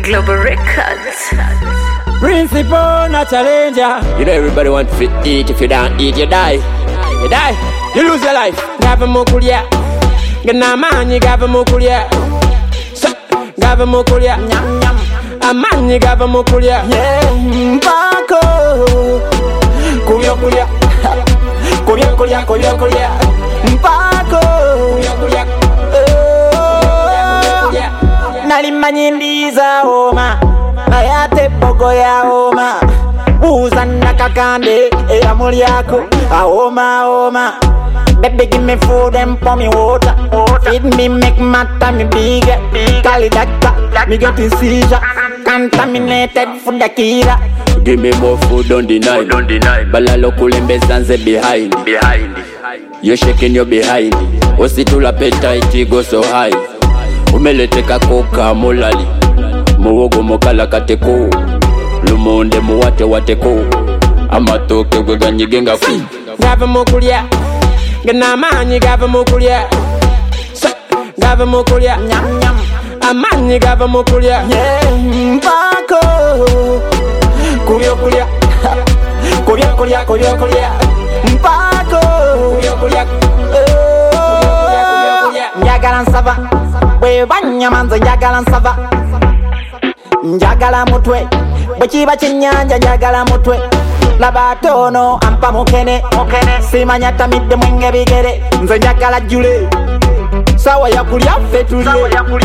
Global Records. Principal, not challenger. You know everybody want to eat. If you don't eat, you die. You die, you lose your life. Gava mukulia, gana mani gava mukulia, gava mukulia, nyam nyam. Amani gava mukulia, mpako. Kuya kuya, kuya kuya kuya kuya, mpako. Kuya kuya. Nalimanyindiza oma, ayate bogo ya oma. Uzana kakande, amuli yako, oma oma. Baby give me food and pour me water. Feed me, make my tummy bigger. Call it doctor, me getting seizure. Contaminated food akira. Give me more food, don't deny. Balalo kulembe zanze behind. You're shaking your behind. Ositula appetite go so high. Umeleteka koka molali. Muwogo mokala kateko. Lumonde muwate wateko. Amatoke gwe ganyigenga fi. Gava mukulia, gana mani gava mukulia, gava mukulia, nyam nyam. Amani gava mukulia, mpako. Kuya kuya, kuya kuya kuya kuya, mpako. Kuya kuya, njagala nsava, bwe banyamanza njagala nsava, njagala mutwe, bwe kiba kinyanja njagala mutwe. Labatono ampa mukene, simanya tamidde mwenge bigere, nze njagala jule. Sawa ya kulya ffe tulye.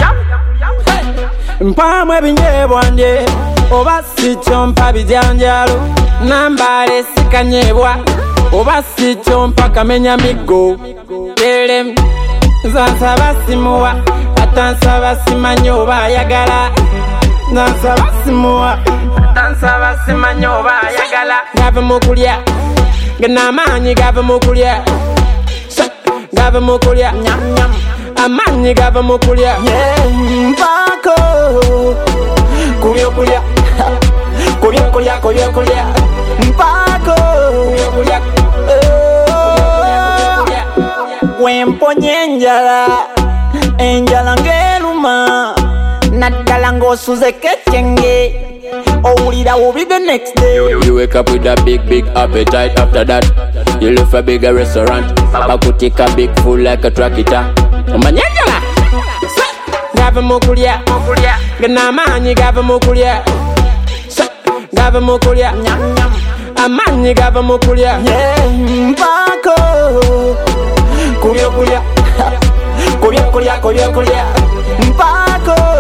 Mpamu ebinyebwa ndye, oba si kyompa bijanjalo. Nambale sikanyebwa, oba si kyompa kamenya migo. Yelem, zansaba simuwa, atansaba simanya oba ayagala. Zansaba simuwa, atansaba simanya oba ayagala. Gava mukulya, gana mani gava mukulya, gava mukulya, nyam nyam. Amani gava mukulya, mpako. Kuya kuya, kuya kuya kuya kuya, mpako. Kuya kuya, wemponye enjala, enjala ngeluma. Naddala ng'osuze kechenge. Owulira will be the next day. You wake up with a big appetite. After that, you look for a bigger restaurant. Papa could take a big food like a tractor. Manjala. Gava mukulia, gana mani gava mukulia, gava mukulia, nyam nyam. Amani gava mukulia, mpako. Kuya kuya, kuya kuya kuya kuya, mpako.